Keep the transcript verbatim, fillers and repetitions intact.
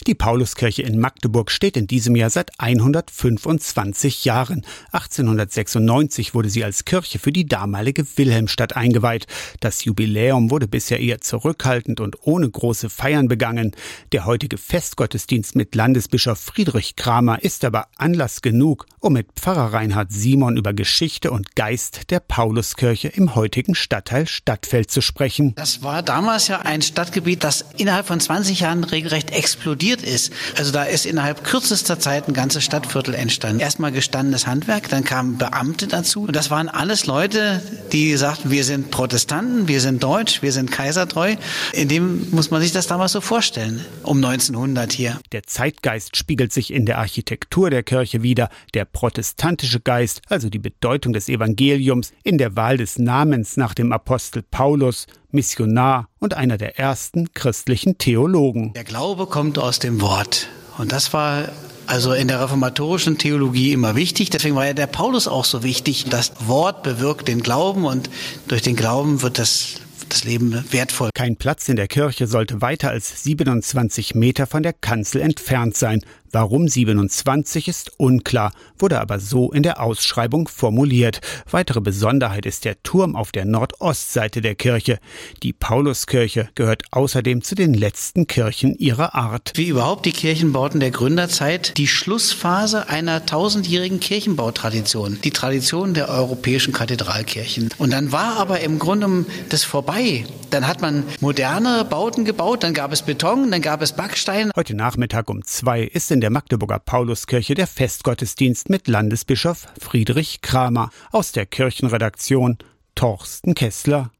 Die Pauluskirche in Magdeburg steht in diesem Jahr seit hundertfünfundzwanzig Jahren. achtzehnhundertsechsundneunzig wurde sie als Kirche für die damalige Wilhelmstadt eingeweiht. Das Jubiläum wurde bisher eher zurückhaltend und ohne große Feiern begangen. Der heutige Festgottesdienst mit Landesbischof Friedrich Kramer ist aber Anlass genug, um mit Pfarrer Reinhard Simon über Geschichte und Geist der Pauluskirche im heutigen Stadtteil Stadtfeld zu sprechen. Das war damals ja ein Stadtgebiet, das innerhalb von zwanzig Jahren regelrecht explodiert ist. Also da ist innerhalb kürzester Zeit ein ganzes Stadtviertel entstanden. Erstmal gestandenes Handwerk, dann kamen Beamte dazu. Und das waren alles Leute, die sagten, wir sind Protestanten, wir sind deutsch, wir sind kaisertreu. In dem muss man sich das damals so vorstellen, um neunzehnhundert hier. Der Zeitgeist spiegelt sich in der Architektur der Kirche wider. Der protestantische Geist, also die Bedeutung des Evangeliums, in der Wahl des Namens nach dem Apostel Paulus, Missionar und einer der ersten christlichen Theologen. Der Glaube kommt aus dem Wort. Und das war also in der reformatorischen Theologie immer wichtig. Deswegen war ja der Paulus auch so wichtig. Das Wort bewirkt den Glauben und durch den Glauben wird das das Leben wertvoll. Kein Platz in der Kirche sollte weiter als siebenundzwanzig Meter von der Kanzel entfernt sein. Warum siebenundzwanzig ist unklar, wurde aber so in der Ausschreibung formuliert. Weitere Besonderheit ist der Turm auf der Nordostseite der Kirche. Die Pauluskirche gehört außerdem zu den letzten Kirchen ihrer Art. Wie überhaupt die Kirchenbauten der Gründerzeit, die Schlussphase einer tausendjährigen Kirchenbautradition, die Tradition der europäischen Kathedralkirchen. Und dann war aber im Grunde das vorbei. Dann hat man moderne Bauten gebaut, dann gab es Beton, dann gab es Backstein. Heute Nachmittag um zwei ist in der Magdeburger Pauluskirche der Festgottesdienst mit Landesbischof Friedrich Kramer. Aus der Kirchenredaktion Torsten Kessler.